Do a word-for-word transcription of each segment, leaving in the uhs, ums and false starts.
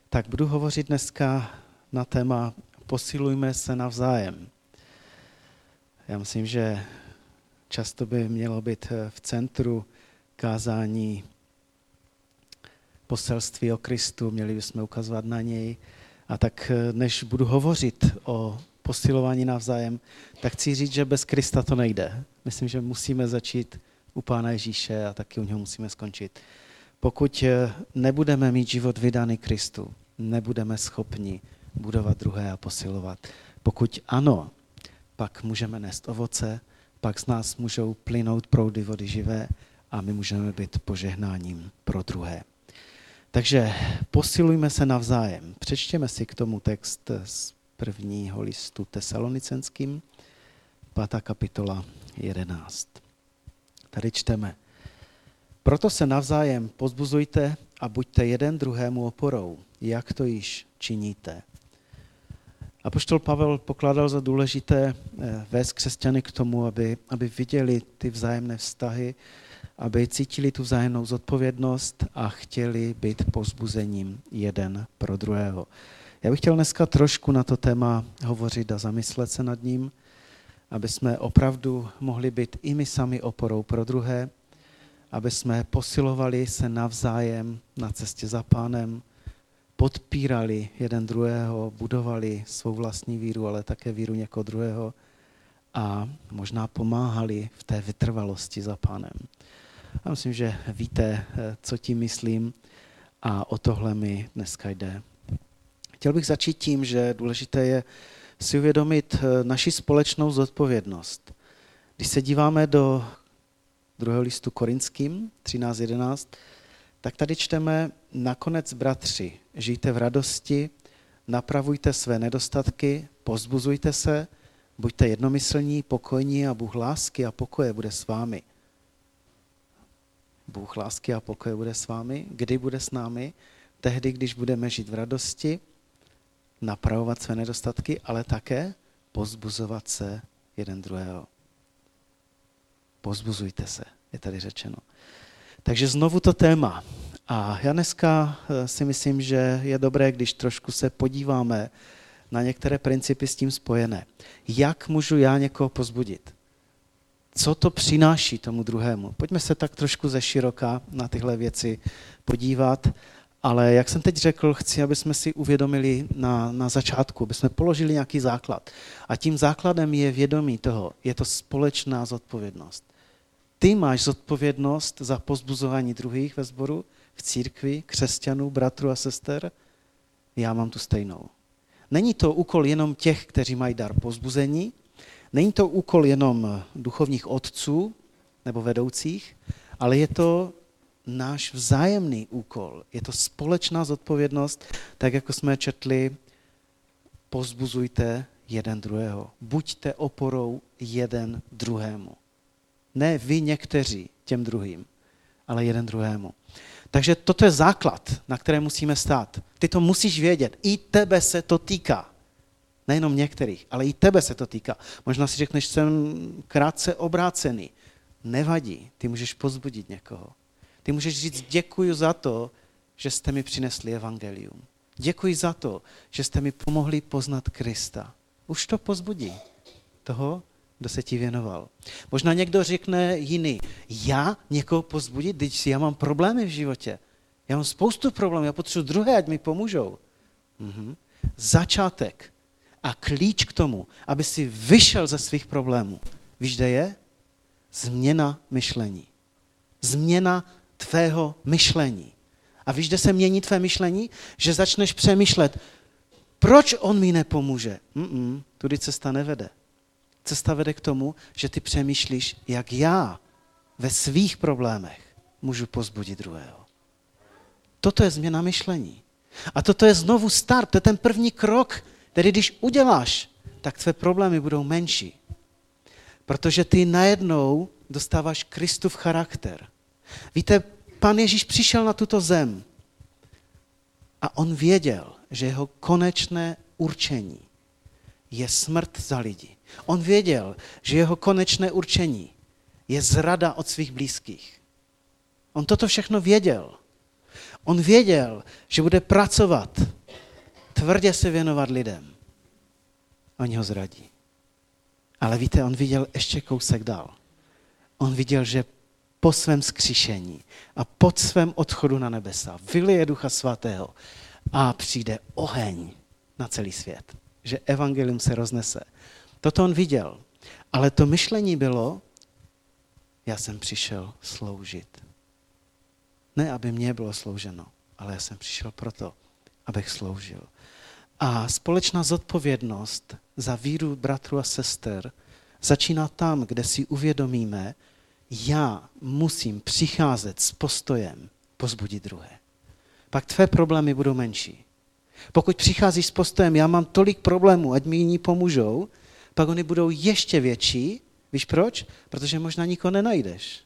Tak budu hovořit dneska na téma posilujme se navzájem. Já myslím, že často by mělo být v centru kázání poselství o Kristu, měli bychom ukazovat na něj. A tak než budu hovořit o posilování navzájem, tak chci říct, že bez Krista to nejde. Myslím, že musíme začít u Pána Ježíše a taky u něho musíme skončit. Pokud nebudeme mít život vydaný Kristu, nebudeme schopni budovat druhé a posilovat. Pokud ano, pak můžeme nést ovoce, pak z nás můžou plynout proudy vody živé a my můžeme být požehnáním pro druhé. Takže posilujme se navzájem. Přečtěme si k tomu text z prvního listu Tesalonicenským, pátá kapitola jedenáct. Tady čteme. Proto se navzájem povzbuzujte a buďte jeden druhému oporou, jak to již činíte. Apoštol Pavel pokládal za důležité vést křesťany k tomu, aby, aby viděli ty vzájemné vztahy, aby cítili tu vzájemnou zodpovědnost a chtěli být povzbuzením jeden pro druhého. Já bych chtěl dneska trošku na to téma hovořit a zamyslet se nad ním, aby jsme opravdu mohli být i my sami oporou pro druhé, aby jsme posilovali se navzájem na cestě za Pánem, podpírali jeden druhého, budovali svou vlastní víru, ale také víru někoho druhého a možná pomáhali v té vytrvalosti za Pánem. Já myslím, že víte, co tím myslím a o tohle mi dneska jde. Chtěl bych začít tím, že důležité je si uvědomit naši společnou zodpovědnost. Když se díváme do druhého listu Korinským třináct jedenáct, tak tady čteme: nakonec, bratři, žijte v radosti, napravujte své nedostatky, povzbuzujte se, buďte jednomyslní, pokojní a Bůh lásky a pokoje bude s vámi. Bůh lásky a pokoje bude s vámi. Kdy bude s námi? Tehdy, když budeme žít v radosti, napravovat své nedostatky, ale také povzbuzovat se jeden druhého. Povzbuzujte se, je tady řečeno. Takže znovu to téma. A já dneska si myslím, že je dobré, když trošku se podíváme na některé principy s tím spojené. Jak můžu já někoho povzbudit? Co to přináší tomu druhému? Pojďme se tak trošku ze široka na tyhle věci podívat, ale jak jsem teď řekl, chci, aby jsme si uvědomili na, na začátku, aby jsme položili nějaký základ. A tím základem je vědomí toho, je to společná zodpovědnost. Ty máš zodpovědnost za povzbuzování druhých ve sboru, v církvi, křesťanů, bratrů a sester. Já mám tu stejnou. Není to úkol jenom těch, kteří mají dar povzbuzení, není to úkol jenom duchovních otců nebo vedoucích, ale je to náš vzájemný úkol. Je to společná zodpovědnost, tak jako jsme četli, povzbuzujte jeden druhého. Buďte oporou jeden druhému. Ne vy někteří těm druhým, ale jeden druhému. Takže toto je základ, na které musíme stát. Ty to musíš vědět. I tebe se to týká. Nejenom některých, ale i tebe se to týká. Možná si řekneš, jsem krátce obrácený. Nevadí, ty můžeš povzbudit někoho. Ty můžeš říct, děkuji za to, že jste mi přinesli evangelium. Děkuji za to, že jste mi pomohli poznat Krista. Už to povzbudí toho, kdo se ti věnoval. Možná někdo řekne jiný, já někoho povzbudit, když já mám problémy v životě. Já mám spoustu problémů, já potřebuji druhé, ať mi pomůžou. Mhm. Začátek a klíč k tomu, aby si vyšel ze svých problémů. Víš, kde je? Změna myšlení. Změna tvého myšlení. A víš, kde se mění tvé myšlení? Že začneš přemýšlet, proč on mi nepomůže? Mm-mm, tudy cesta nevede. Cesta vede k tomu, že ty přemýšlíš, jak já ve svých problémech můžu povzbudit druhého. Toto je změna myšlení. A toto je znovu start, to je ten první krok, který když uděláš, tak tvé problémy budou menší. Protože ty najednou dostáváš Kristův charakter. Víte, Pán Ježíš přišel na tuto zem a on věděl, že jeho konečné určení je smrt za lidi. On věděl, že jeho konečné určení je zrada od svých blízkých. On toto všechno věděl. On věděl, že bude pracovat tvrdě se věnovat lidem. Oni ho zradí. Ale víte, on viděl ještě kousek dál. On viděl, že po svém vzkříšení a po svém odchodu na nebesa vylije Ducha Svatého a přijde oheň na celý svět. Že evangelium se roznese. Toto on viděl. Ale to myšlení bylo, já jsem přišel sloužit. Ne, aby mě bylo slouženo, ale já jsem přišel proto, abych sloužil. A společná zodpovědnost za víru bratrů a sester začíná tam, kde si uvědomíme, já musím přicházet s postojem povzbudit druhé. Pak tvé problémy budou menší. Pokud přicházíš s postojem, já mám tolik problémů, ať mi jiní pomůžou, pak oni budou ještě větší. Víš proč? Protože možná nikoho nenajdeš.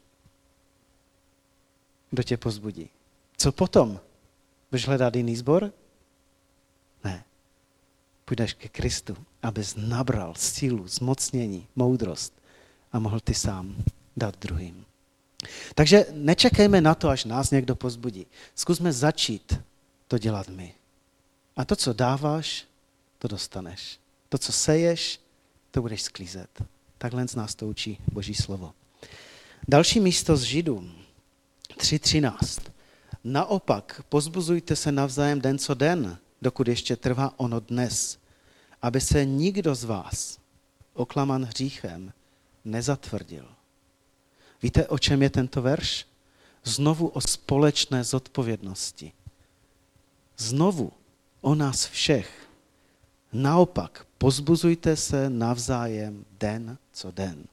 Kdo tě povzbudí? Co potom? Budeš hledat jiný sbor? Ne. Půjdeš ke Kristu, abys nabral sílu, zmocnění, moudrost a mohl ty sám dát druhým. Takže nečekejme na to, až nás někdo povzbudí. Zkusme začít to dělat my. A to, co dáváš, to dostaneš. To, co seješ, to budeš sklízet. Takhle z nás to učí Boží slovo. Další místo z Židům tři třináct. Naopak, povzbuzujte se navzájem den co den, dokud ještě trvá ono dnes, aby se nikdo z vás, oklaman hříchem, nezatvrdil. Víte, o čem je tento verš? Znovu o společné zodpovědnosti. Znovu o nás všech. Naopak, povzbuzujte se navzájem den co den.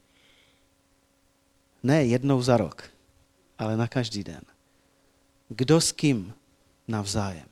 Ne jednou za rok, ale na každý den. Kdo s kým navzájem?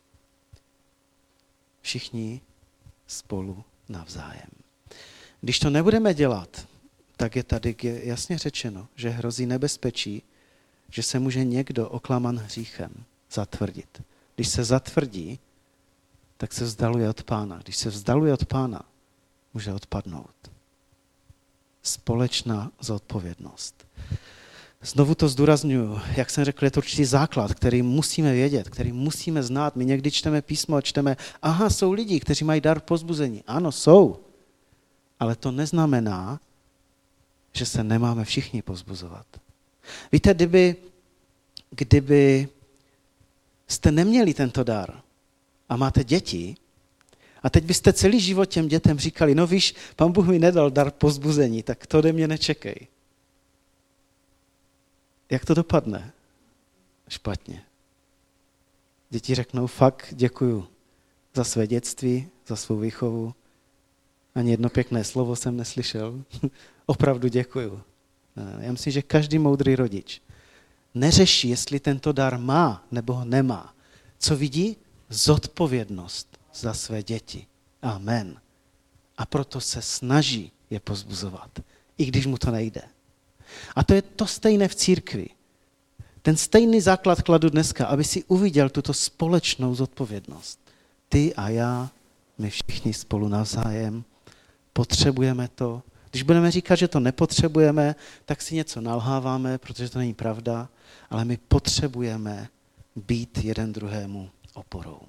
Všichni spolu navzájem. Když to nebudeme dělat, tak je tady jasně řečeno, že hrozí nebezpečí, že se může někdo oklaman hříchem zatvrdit. Když se zatvrdí, tak se vzdaluje od Pána. Když se vzdaluje od Pána, může odpadnout. Společná zodpovědnost. Znovu to zdůrazňuji, jak jsem řekl, je to určitý základ, který musíme vědět, který musíme znát. My někdy čteme písmo a čteme, aha, jsou lidi, kteří mají dar povzbuzení. Ano, jsou. Ale to neznamená, že se nemáme všichni povzbuzovat. Víte, kdyby, kdyby jste neměli tento dar a máte děti, a teď byste celý život těm dětem říkali, no víš, Pán Bůh mi nedal dar povzbuzení, tak to ode mě nečekej. Jak to dopadne? Špatně. Děti řeknou, fakt děkuju za své dětství, za svou výchovu. Ani jedno pěkné slovo jsem neslyšel. Opravdu děkuju. Já myslím, že každý moudrý rodič neřeší, jestli tento dar má nebo ho nemá. Co vidí? Zodpovědnost za své děti. Amen. A proto se snaží je povzbuzovat, i když mu to nejde. A to je to stejné v církvi. Ten stejný základ kladu dneska, aby si uviděl tuto společnou zodpovědnost. Ty a já, my všichni spolu navzájem, potřebujeme to. Když budeme říkat, že to nepotřebujeme, tak si něco nalháváme, protože to není pravda, ale my potřebujeme být jeden druhému oporou.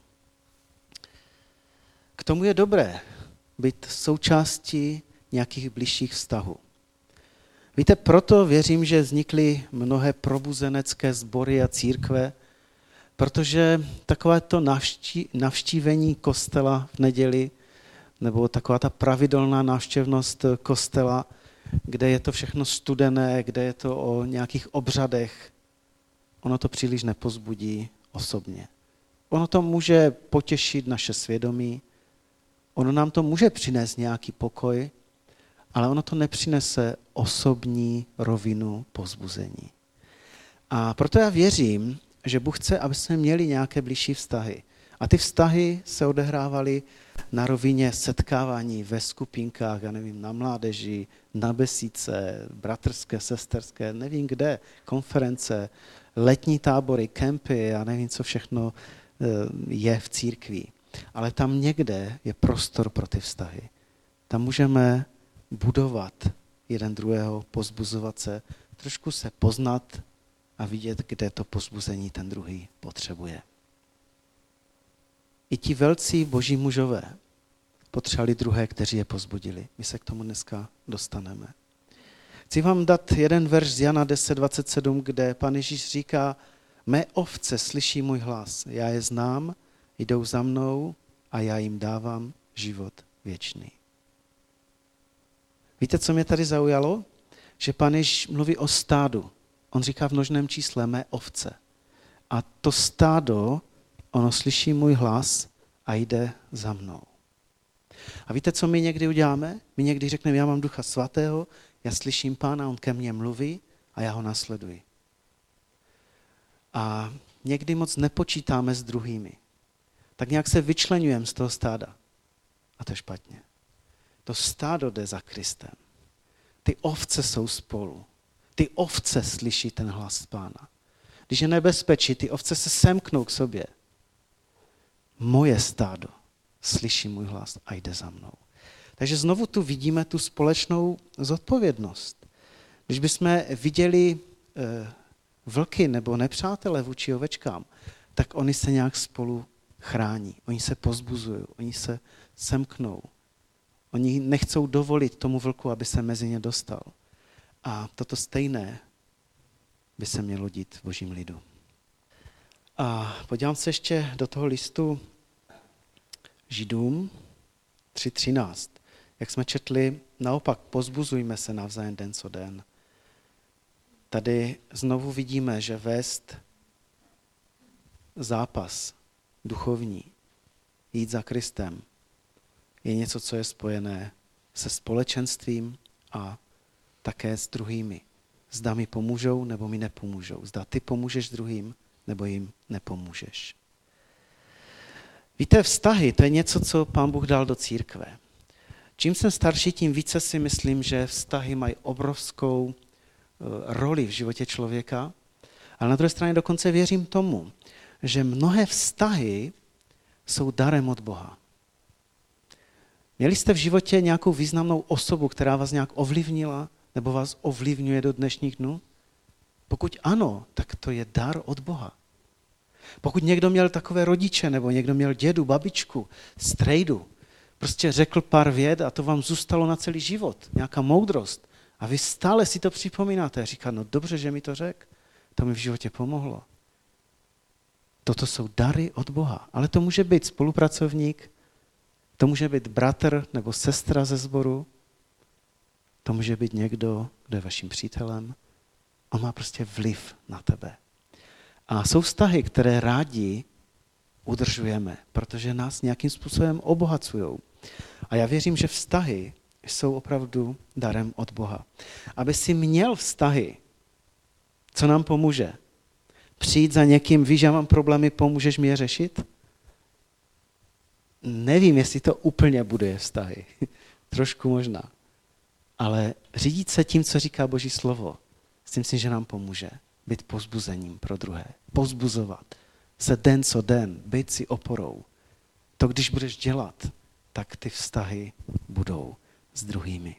K tomu je dobré být součástí nějakých bližších vztahů. Víte, proto věřím, že vznikly mnohé probuzenecké sbory a církve, protože takové to navští, navštívení kostela v neděli, nebo taková ta pravidelná návštěvnost kostela, kde je to všechno studené, kde je to o nějakých obřadech, ono to příliš nepozbudí osobně. Ono to může potěšit naše svědomí, ono nám to může přinést nějaký pokoj, ale ono to nepřinese osobní rovinu povzbuzení. A proto já věřím, že Bůh chce, aby jsme měli nějaké bližší vztahy. A ty vztahy se odehrávaly na rovině setkávání ve skupinkách, já nevím, na mládeži, na besídce, bratrské, sesterské, nevím kde, konference, letní tábory, kempy, já nevím, co všechno je v církvi. Ale tam někde je prostor pro ty vztahy. Tam můžeme budovat jeden druhého, povzbuzovat se, trošku se poznat a vidět, kde to povzbuzení ten druhý potřebuje. I ti velcí boží mužové potřebovali druhé, kteří je pozbudili. My se k tomu dneska dostaneme. Chci vám dát jeden verš z Jana deset dvacet sedm, kde Pán Ježíš říká, mé ovce slyší můj hlas, já je znám, jdou za mnou a já jim dávám život věčný. Víte, co mě tady zaujalo? Že Pán Ježíš mluví o stádu. On říká v množném čísle mé ovce. A to stádo, ono slyší můj hlas a jde za mnou. A víte, co my někdy uděláme? My někdy řekneme, já mám Ducha Svatého, já slyším Pána, on ke mně mluví a já ho následuji. A někdy moc nepočítáme s druhými. Tak nějak se vyčleňujeme z toho stáda. A to je špatně. To stádo jde za Kristem. Ty ovce jsou spolu. Ty ovce slyší ten hlas Pána. Když je nebezpečí, ty ovce se semknou k sobě. Moje stádo slyší můj hlas a jde za mnou. Takže znovu tu vidíme tu společnou zodpovědnost. Když bychom viděli e, vlky nebo nepřátele vůči ovečkám, tak oni se nějak spolu chrání. Oni se pozbuzují, oni se semknou. Oni nechcou dovolit tomu vlku, aby se mezi ně dostal. A toto stejné by se mělo dít v božím lidu. A podívám se ještě do toho listu Židům tři třináct. Jak jsme četli, naopak pozbuzujme se navzájem den co den. Tady znovu vidíme, že vést zápas duchovní, jít za Kristem, je něco, co je spojené se společenstvím a také s druhými. Zda mi pomůžou, nebo mi nepomůžou. Zda ty pomůžeš druhým, nebo jim nepomůžeš. Víte, vztahy, to je něco, co Pán Bůh dal do církve. Čím jsem starší, tím více si myslím, že vztahy mají obrovskou roli v životě člověka, ale na druhé straně dokonce věřím tomu, že mnohé vztahy jsou darem od Boha. Měli jste v životě nějakou významnou osobu, která vás nějak ovlivnila, nebo vás ovlivňuje do dnešních dnů? Pokud ano, tak to je dar od Boha. Pokud někdo měl takové rodiče, nebo někdo měl dědu, babičku, strejdu, prostě řekl pár vět a to vám zůstalo na celý život, nějaká moudrost. A vy stále si to připomínáte a říká, no dobře, že mi to řekl, to mi v životě pomohlo. Toto jsou dary od Boha, ale to může být spolupracovník, to může být bratr nebo sestra ze sboru, to může být někdo, kdo je vaším přítelem. On má prostě vliv na tebe. A jsou vztahy, které rádi udržujeme, protože nás nějakým způsobem obohacují. A já věřím, že vztahy jsou opravdu darem od Boha. Aby si měl vztahy, co nám pomůže? Přijít za někým, víš, já mám problémy, pomůžeš mi je řešit? Nevím, jestli to úplně buduje vztahy. Trošku možná. Ale řídit se tím, co říká Boží slovo, s tím si, že nám pomůže být povzbuzením pro druhé. Povzbuzovat se den co den, být si oporou. To, když budeš dělat, tak ty vztahy budou s druhými.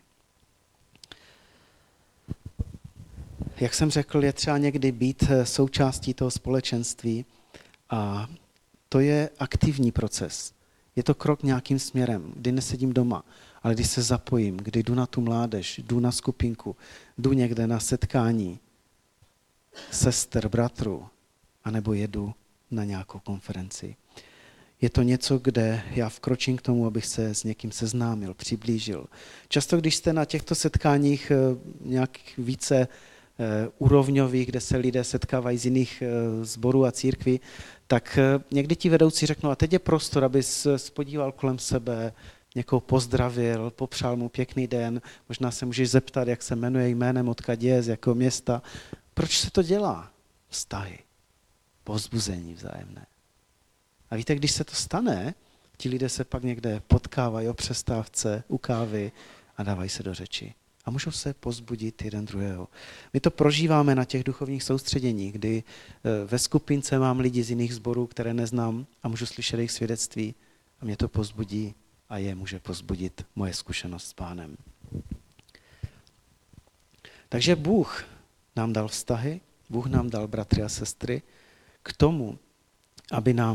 Jak jsem řekl, je třeba někdy být součástí toho společenství a to je aktivní proces. Je to krok nějakým směrem, kdy nesedím doma, ale když se zapojím, kdy jdu na tu mládež, jdu na skupinku, jdu někde na setkání sester, bratrů, anebo jedu na nějakou konferenci. Je to něco, kde já vkročím k tomu, abych se s někým seznámil, přiblížil. Často, když jste na těchto setkáních nějak více úrovňových, kde se lidé setkávají z jiných sborů a církví, tak někdy ti vedoucí řeknou, a teď je prostor, aby se podíval kolem sebe, někoho pozdravil, popřál mu pěkný den, možná se můžeš zeptat, jak se jmenuje, jménem, odkud je, z jakého města. Proč se to dělá? Vztahy, povzbuzení vzájemné. A víte, když se to stane, ti lidé se pak někde potkávají o přestávce, u kávy a dávají se do řeči. A můžou se povzbudit jeden druhého. My to prožíváme na těch duchovních soustředěních, kdy ve skupince mám lidi z jiných sborů, které neznám a můžu slyšet jejich svědectví a mě to povzbudí a je může povzbudit moje zkušenost s Pánem. Takže Bůh nám dal vztahy, Bůh nám dal bratry a sestry k tomu, aby nám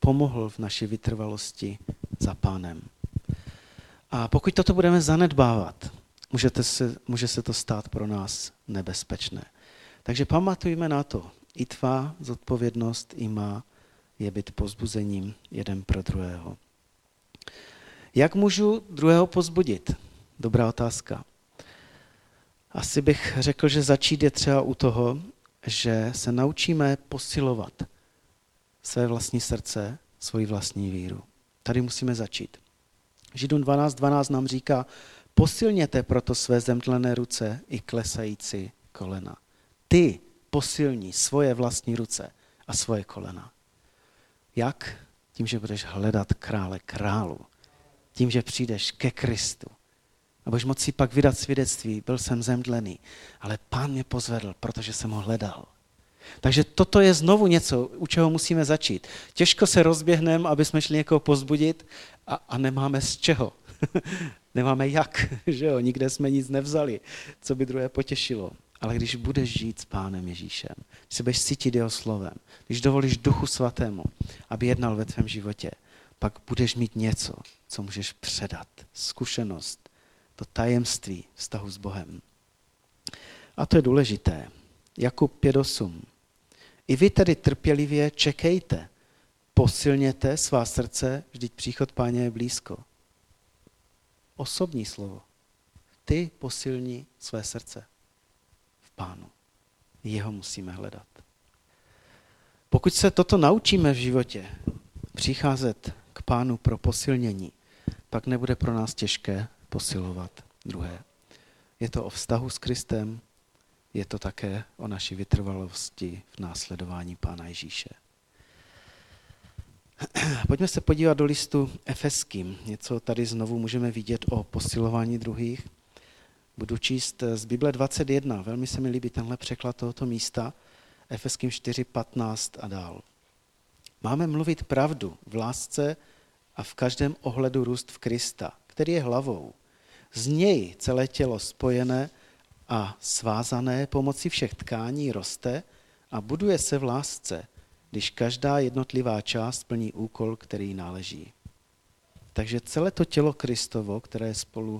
pomohl v naší vytrvalosti za Pánem. A pokud toto budeme zanedbávat, můžete se, může se to stát pro nás nebezpečné. Takže pamatujme na to, i tvá zodpovědnost, i má je být povzbuzením jeden pro druhého. Jak můžu druhého povzbudit? Dobrá otázka. Asi bych řekl, že začít je třeba u toho, že se naučíme posilovat své vlastní srdce, svoji vlastní víru. Tady musíme začít. Židům dvanáct dvanáct nám říká, posilněte proto své zemdlené ruce i klesající kolena. Ty posilní svoje vlastní ruce a svoje kolena. Jak? Tím, že budeš hledat krále králu. Tím, že přijdeš ke Kristu. A budeš moci pak vydat svědectví, byl jsem zemdlený, ale Pán mě pozvedl, protože jsem ho hledal. Takže toto je znovu něco, u čeho musíme začít. Těžko se rozběhneme, aby jsme šli někoho pozbudit a, a nemáme z čeho. Nemáme jak, že jo, nikde jsme nic nevzali, co by druhé potěšilo. Ale když budeš žít s Pánem Ježíšem, když se budeš cítit jeho slovem, když dovolíš Duchu Svatému, aby jednal ve tvém životě, pak budeš mít něco, co můžeš předat. Zkušenost, to tajemství vztahu s Bohem. A to je důležité. Jakub pět osm. I vy tedy trpělivě čekejte, posilněte svá srdce, vždyť příchod Páně je blízko. Osobní slovo. Ty posilní své srdce v Pánu. Jeho musíme hledat. Pokud se toto naučíme v životě, přicházet k Pánu pro posilnění, pak nebude pro nás těžké posilovat druhé. Je to o vztahu s Kristem, je to také o naší vytrvalosti v následování Pána Ježíše. Pojďme se podívat do listu Efeským. Něco tady znovu můžeme vidět o posilování druhých. Budu číst z Bible dvacet jedna. Velmi se mi líbí tenhle překlad tohoto místa. Efeským čtyři patnáct a dál. Máme mluvit pravdu v lásce a v každém ohledu růst v Krista, který je hlavou. Z něj celé tělo spojené a svázané pomocí všech tkání roste a buduje se v lásce, když každá jednotlivá část plní úkol, který náleží. Takže celé to tělo Kristovo, které je spolu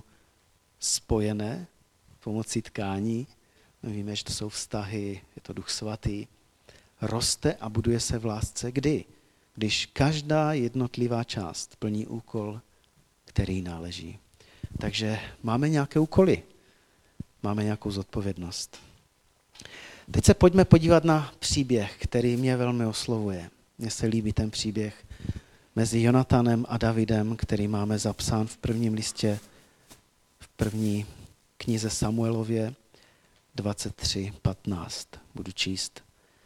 spojené pomocí tkání, my víme, že to jsou vztahy, je to Duch Svatý, roste a buduje se v lásce kdy? Když každá jednotlivá část plní úkol, který náleží. Takže máme nějaké úkoly, máme nějakou zodpovědnost. Teď se pojďme podívat na příběh, který mě velmi oslovuje. Mně se líbí ten příběh mezi Jonatanem a Davidem, který máme zapsán v prvním listě, v první knize Samuelově dvacet tři patnáct. Budu číst.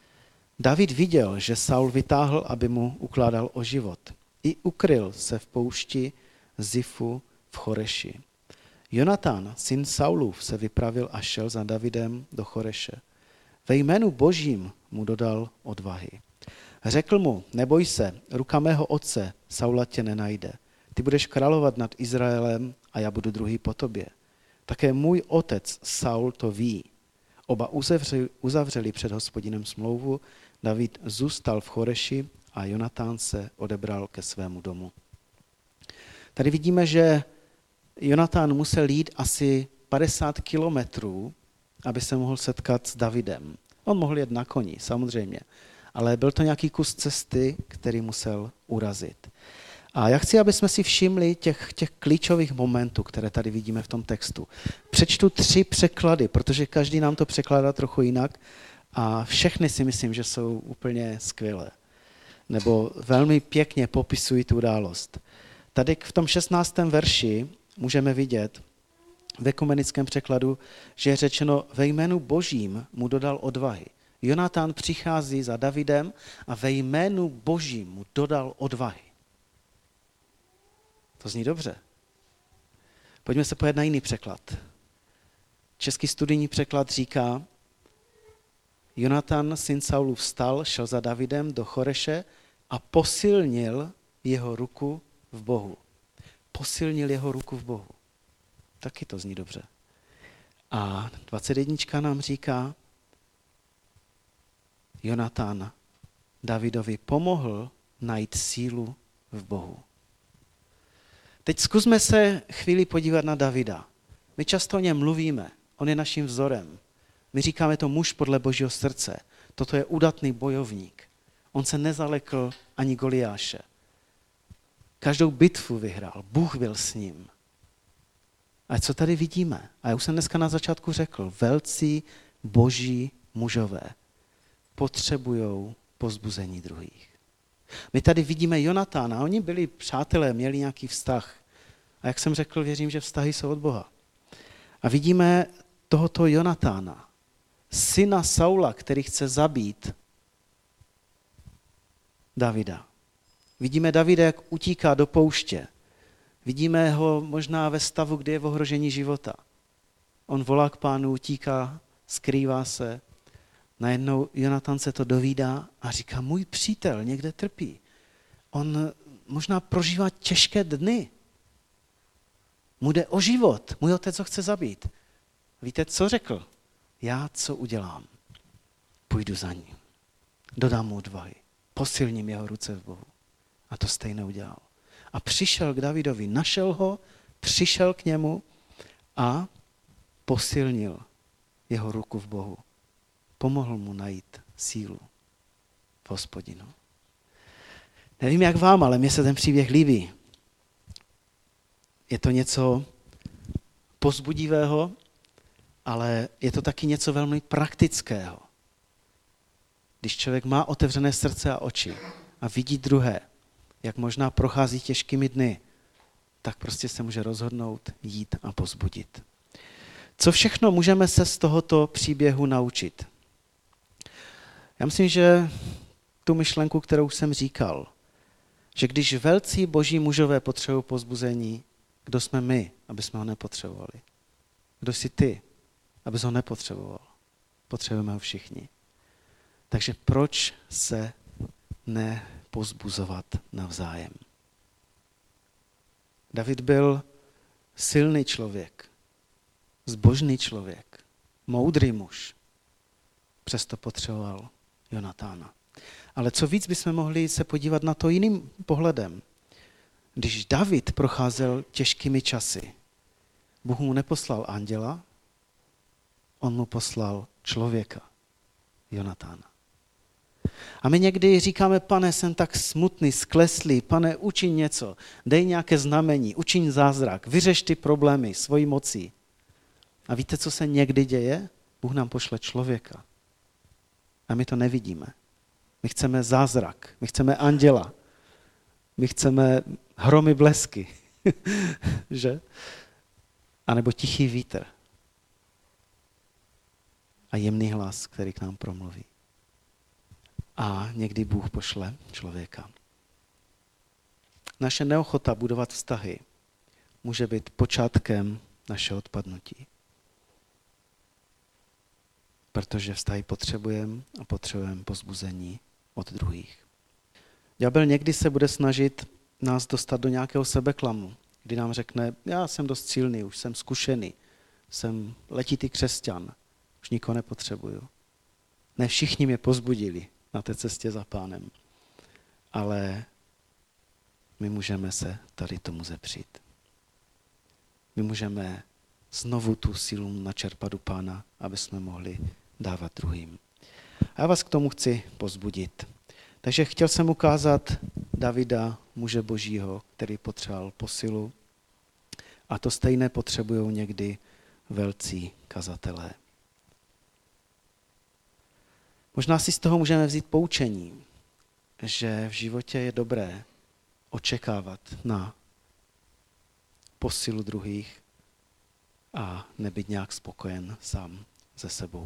David viděl, že Saul vytáhl, aby mu ukládal o život. I ukryl se v poušti Zifu v Choreši. Jonatan, syn Saulův, se vypravil a šel za Davidem do Choreše. Ve jménu Božím mu dodal odvahy. Řekl mu, neboj se, ruka mého otce Saula tě nenajde. Ty budeš královat nad Izraelem a já budu druhý po tobě. Také můj otec Saul to ví. Oba uzavřeli, uzavřeli před Hospodinem smlouvu, David zůstal v Choreši a Jonatán se odebral ke svému domu. Tady vidíme, že Jonatán musel jít asi padesát kilometrů, aby se mohl setkat s Davidem. On mohl jet na koni, samozřejmě, ale byl to nějaký kus cesty, který musel urazit. A já chci, aby jsme si všimli těch, těch klíčových momentů, které tady vidíme v tom textu. Přečtu tři překlady, protože každý nám to překládá trochu jinak a všechny si myslím, že jsou úplně skvělé. Nebo velmi pěkně popisují tu událost. Tady v tom šestnáctém verši můžeme vidět v ekumenickém překladu, že je řečeno ve jménu Božím mu dodal odvahy. Jonatán přichází za Davidem a ve jménu Božím mu dodal odvahy. To zní dobře. Pojďme se podívat na jiný překlad. Český studijní překlad říká, Jonatan, syn Saulův, vstal, šel za Davidem do Choreše a posilnil jeho ruku v Bohu. Posilnil jeho ruku v Bohu. Taky to zní dobře. A dvacet jedna nám říká, Jonatan Davidovi pomohl najít sílu v Bohu. Teď zkusme se chvíli podívat na Davida. My často o něm mluvíme, on je naším vzorem. My říkáme to muž podle Božího srdce. Toto je udatný bojovník. On se nezalekl ani Goliáše. Každou bitvu vyhrál, Bůh byl s ním. A co tady vidíme? A já už jsem dneska na začátku řekl, velcí boží mužové potřebují povzbuzení druhých. My tady vidíme Jonatána, oni byli přátelé, měli nějaký vztah. A jak jsem řekl, věřím, že vztahy jsou od Boha. A vidíme tohoto Jonatána, syna Saula, který chce zabít Davida. Vidíme Davida, jak utíká do pouště. Vidíme ho možná ve stavu, kdy je v ohrožení života. On volá k Pánu, utíká, skrývá se. Najednou Jonatan se to dovídá a říká, můj přítel někde trpí. On možná prožívá těžké dny. Mu jde o život, můj otec ho chce zabít. Víte, co řekl? Já co udělám? Půjdu za ním. Dodám mu odvahy. Posilním jeho ruce v Bohu. A to stejně udělal. A přišel k Davidovi, našel ho, přišel k němu a posilnil jeho ruku v Bohu. Pomohl mu najít sílu v Hospodinu. Nevím, jak vám, ale mně se ten příběh líbí. Je to něco povzbudivého, ale je to taky něco velmi praktického. Když člověk má otevřené srdce a oči a vidí druhé, jak možná prochází těžkými dny, tak prostě se může rozhodnout jít a povzbudit. Co všechno můžeme se z tohoto příběhu naučit? Já myslím, že tu myšlenku, kterou jsem říkal, že když velcí boží mužové potřebují povzbuzení, kdo jsme my, aby jsme ho nepotřebovali? Kdo jsi ty, abys ho nepotřeboval? Potřebujeme ho všichni. Takže proč se nepozbuzovat navzájem? David byl silný člověk, zbožný člověk, moudrý muž. Přesto potřeboval Jonatána. Ale co víc bychom mohli se podívat na to jiným pohledem. Když David procházel těžkými časy, Bůh mu neposlal anděla, on mu poslal člověka, Jonatána. A my někdy říkáme, pane, jsem tak smutný, skleslý, pane, učiň něco, dej nějaké znamení, učiň zázrak, vyřeš ty problémy svojí mocí. A víte, co se někdy děje? Bůh nám pošle člověka. A my to nevidíme. My chceme zázrak, my chceme anděla, my chceme hromy blesky, že? A nebo tichý vítr. A jemný hlas, který k nám promluví. A někdy Bůh pošle člověka. Naše neochota budovat vztahy může být počátkem našeho odpadnutí. Protože vztahy potřebujeme a potřebujeme povzbuzení od druhých. Ďábel někdy se bude snažit nás dostat do nějakého sebeklamu, kdy nám řekne, já jsem dost silný, už jsem zkušený, jsem letitý křesťan, už nikoho nepotřebuju. Ne všichni mě povzbudili na té cestě za Pánem, ale my můžeme se tady tomu zepřít. My můžeme znovu tu sílu načerpat u Pána, aby jsme mohli dávat druhým. A já vás k tomu chci povzbudit. Takže chtěl jsem ukázat Davida, muže božího, který potřeboval posilu. A to stejné potřebují někdy velcí kazatelé. Možná si z toho můžeme vzít poučení, že v životě je dobré očekávat na posilu druhých a nebyt nějak spokojen sám se sebou.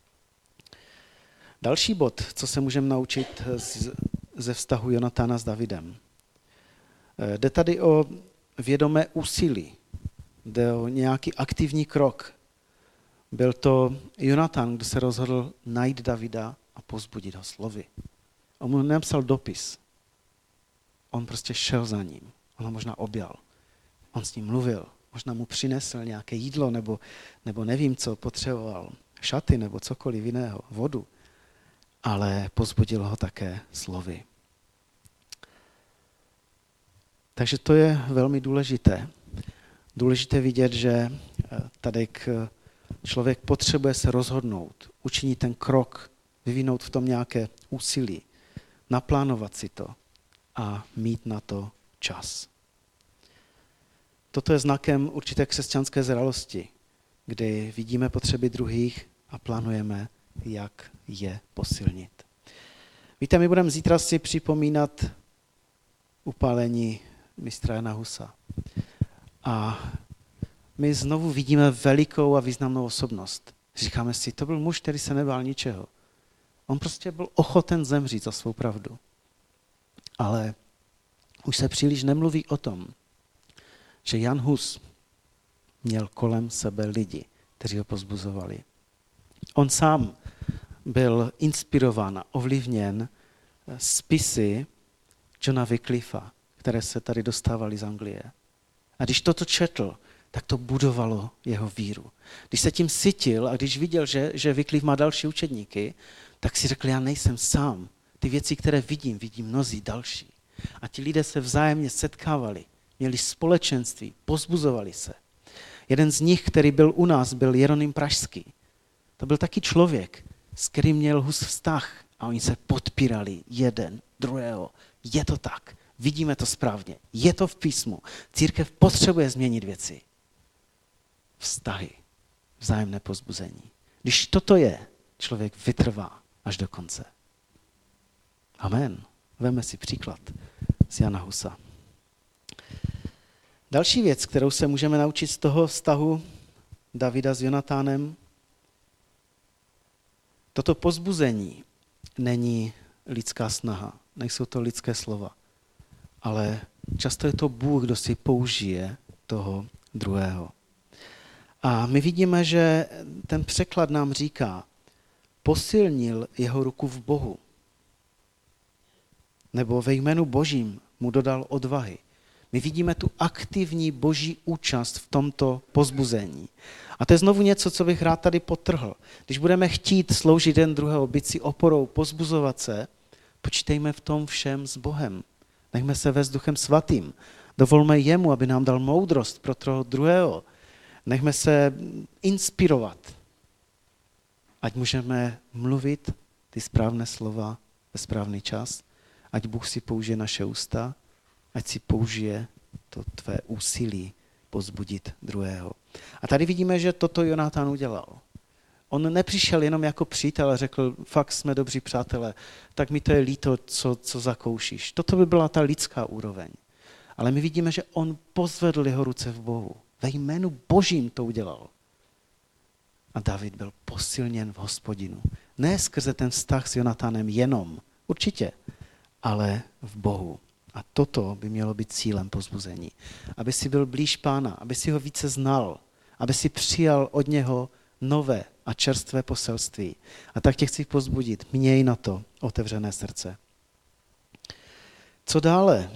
Další bod, co se můžeme naučit z, ze vztahu Jonatána s Davidem. Jde tady o vědomé úsilí, jde o nějaký aktivní krok. Byl to Jonatán, kdo se rozhodl najít Davida a povzbudit ho slovy. On mu nepsal dopis. On prostě šel za ním. On ho možná objal. On s ním mluvil. Možná mu přinesl nějaké jídlo, nebo, nebo nevím, co potřeboval. Šaty nebo cokoliv jiného, vodu. Ale povzbudil ho také slovy. Takže to je velmi důležité. Důležité vidět, že tady člověk potřebuje se rozhodnout, učinit ten krok, vyvinout v tom nějaké úsilí, naplánovat si to a mít na to čas. Toto je znakem určité křesťanské zralosti, kdy vidíme potřeby druhých a plánujeme, jak je posilnit. Víte, my budeme zítra si připomínat upálení mistra Jana Husa. A my znovu vidíme velikou a významnou osobnost. Říkáme si, to byl muž, který se nebál ničeho. On prostě byl ochoten zemřít za svou pravdu. Ale už se příliš nemluví o tom, že Jan Hus měl kolem sebe lidi, kteří ho povzbuzovali. On sám byl inspirován a ovlivněn spisy Johna Wycliffa, které se tady dostávaly z Anglie. A když toto četl, tak to budovalo jeho víru. Když se tím sytil a když viděl, že, že Wycliffe má další učedníky, tak si řekl, já nejsem sám. Ty věci, které vidím, vidím mnozí další. A ti lidé se vzájemně setkávali, měli společenství, pozbuzovali se. Jeden z nich, který byl u nás, byl Jeroným Pražský. To byl taky člověk, s kterým měl Hus vztah a oni se podpírali jeden druhého. Je to tak, vidíme to správně, je to v písmu. Církev potřebuje změnit věci. Vztahy, vzájemné pozbuzení. Když toto je, člověk vytrvá až do konce. Amen. Veme si příklad z Jana Husa. Další věc, kterou se můžeme naučit z toho vztahu Davida s Jonatánem, toto pozbuzení není lidská snaha, nejsou to lidské slova, ale často je to Bůh, kdo si použije toho druhého. A my vidíme, že ten překlad nám říká, posilnil jeho ruku v Bohu, nebo ve jménu Božím mu dodal odvahy. My vidíme tu aktivní boží účast v tomto pozbuzení. A to je znovu něco, co bych rád tady podtrhl. Když budeme chtít sloužit jeden druhého, být si oporou, pozbuzovat se, počítejme v tom všem s Bohem. Nechme se vést Duchem Svatým. Dovolme jemu, aby nám dal moudrost pro toho druhého. Nechme se inspirovat. Ať můžeme mluvit ty správné slova ve správný čas. Ať Bůh si použije naše ústa, ať si použije to tvé úsilí pozbudit druhého. A tady vidíme, že toto Jonatán udělal. On nepřišel jenom jako přítel a řekl, fakt jsme dobří přátelé, tak mi to je líto, co, co zakoušíš. Toto by byla ta lidská úroveň. Ale my vidíme, že on pozvedl jeho ruce v Bohu. Ve jménu Božím to udělal. A David byl posilněn v Hospodinu. Ne skrze ten vztah s Jonatánem jenom, určitě, ale v Bohu. A toto by mělo být cílem pozbuzení. Aby si byl blíž Pána, aby si ho více znal, aby si přijal od něho nové a čerstvé poselství. A tak tě chci pozbudit, měj na to otevřené srdce. Co dále?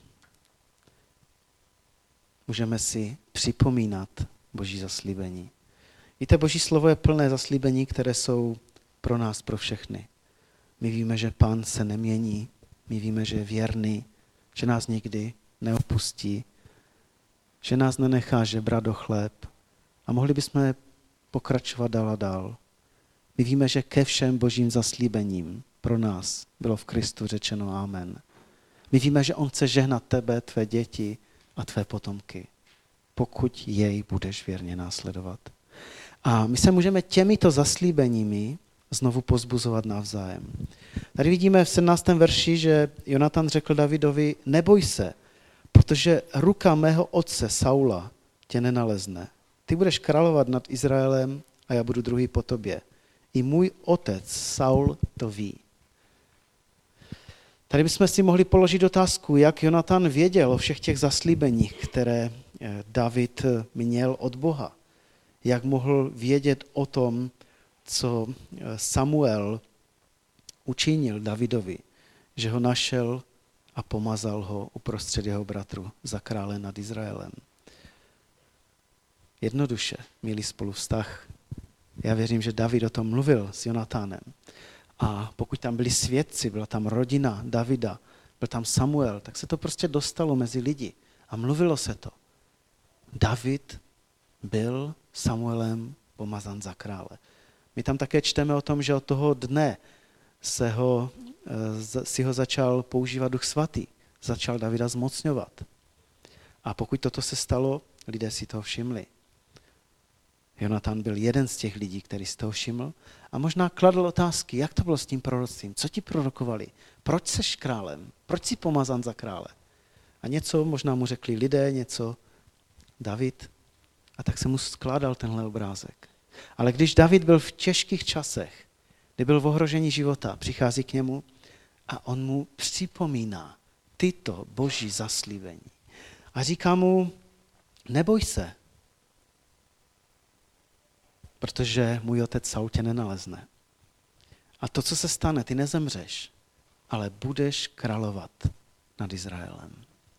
Můžeme si připomínat Boží zaslíbení. Víte, Boží slovo je plné zaslíbení, které jsou pro nás, pro všechny. My víme, že Pán se nemění, my víme, že je věrný, že nás nikdy neopustí, že nás nenechá žebrat do chléb. A mohli bychom pokračovat dál a dál. My víme, že ke všem Božím zaslíbením pro nás bylo v Kristu řečeno amen. My víme, že on chce žehnat tebe, tvé děti a tvé potomky, pokud jej budeš věrně následovat. A my se můžeme těmito zaslíbeními znovu pozbuzovat navzájem. Tady vidíme v sedmnáctém verši, že Jonatan řekl Davidovi, neboj se, protože ruka mého otce Saula tě nenalezne. Ty budeš královat nad Izraelem a já budu druhý po tobě. I můj otec Saul to ví. Tady bychom si mohli položit otázku, jak Jonatan věděl o všech těch zaslíbeních, které David měl od Boha. Jak mohl vědět o tom, co Samuel učinil Davidovi, že ho našel a pomazal ho uprostřed jeho bratru za krále nad Izraelem. Jednoduše měli spolu vztah. Já věřím, že David o tom mluvil s Jonatánem. A pokud tam byli svědci, byla tam rodina Davida, byl tam Samuel, tak se to prostě dostalo mezi lidi a mluvilo se to. David byl Samuelem pomazán za krále. My tam také čteme o tom, že od toho dne se ho, si ho začal používat Duch Svatý. Začal Davida zmocňovat. A pokud toto se stalo, lidé si toho všimli. Jonatan byl jeden z těch lidí, který si toho všiml a možná kladl otázky, jak to bylo s tím proroctvím, co ti prorokovali, proč seš králem, proč jsi pomazán za krále. A něco možná mu řekli lidé, něco David a tak se mu skládal tenhle obrázek. Ale když David byl v těžkých časech, kdy byl v ohrožení života, přichází k němu a on mu připomíná tyto boží zaslíbení. A říká mu, neboj se, protože můj otec Saul tě nenalezne. A to, co se stane, ty nezemřeš, ale budeš královat nad Izraelem.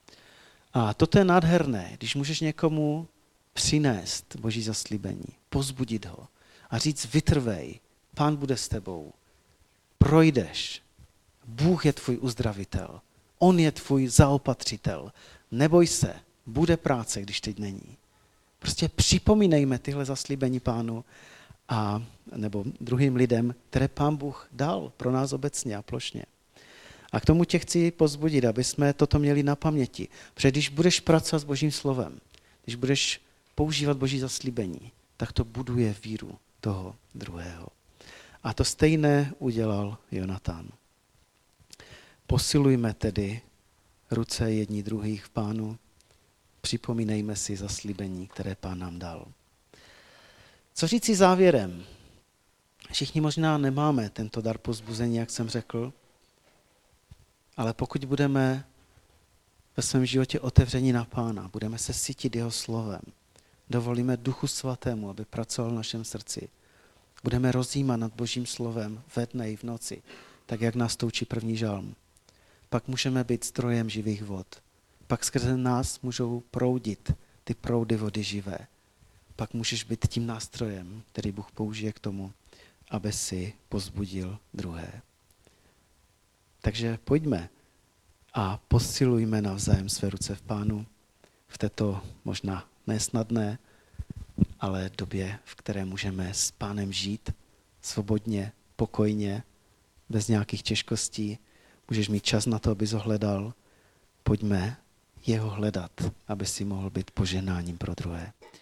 A toto je nádherné, když můžeš někomu přinést boží zaslíbení, pozbudit ho a říct vytrvej, Pán bude s tebou, projdeš, Bůh je tvůj uzdravitel, on je tvůj zaopatřitel, neboj se, bude práce, když teď není. Prostě připomínejme tyhle zaslíbení Pánu a, nebo druhým lidem, které Pán Bůh dal pro nás obecně a plošně. A k tomu tě chci pozbudit, aby jsme toto měli na paměti. Protože když budeš pracovat s Božím slovem, když budeš používat Boží zaslíbení, tak to buduje víru toho druhého. A to stejné udělal Jonatan. Posilujme tedy ruce jedni druhých v Pánu, připomínejme si zaslíbení, které Pán nám dal. Co říci závěrem? Všichni možná nemáme tento dar povzbuzení, jak jsem řekl, ale pokud budeme ve svém životě otevření na Pána, budeme se sytit jeho slovem, dovolíme Duchu Svatému, aby pracoval v našem srdci, budeme rozjímat nad Božím slovem ve dne i v noci, tak jak nás to učí první žalm, pak můžeme být zdrojem živých vod. Pak skrze nás můžou proudit ty proudy vody živé. Pak můžeš být tím nástrojem, který Bůh použije k tomu, aby si pozbudil druhé. Takže pojďme a posilujme navzájem své ruce v Pánu v této možná nesnadné, ale době, v které můžeme s Pánem žít svobodně, pokojně, bez nějakých těžkostí. Můžeš mít čas na to, abys ho hledal. Pojďme jeho hledat, aby si mohl být poženáním pro druhé.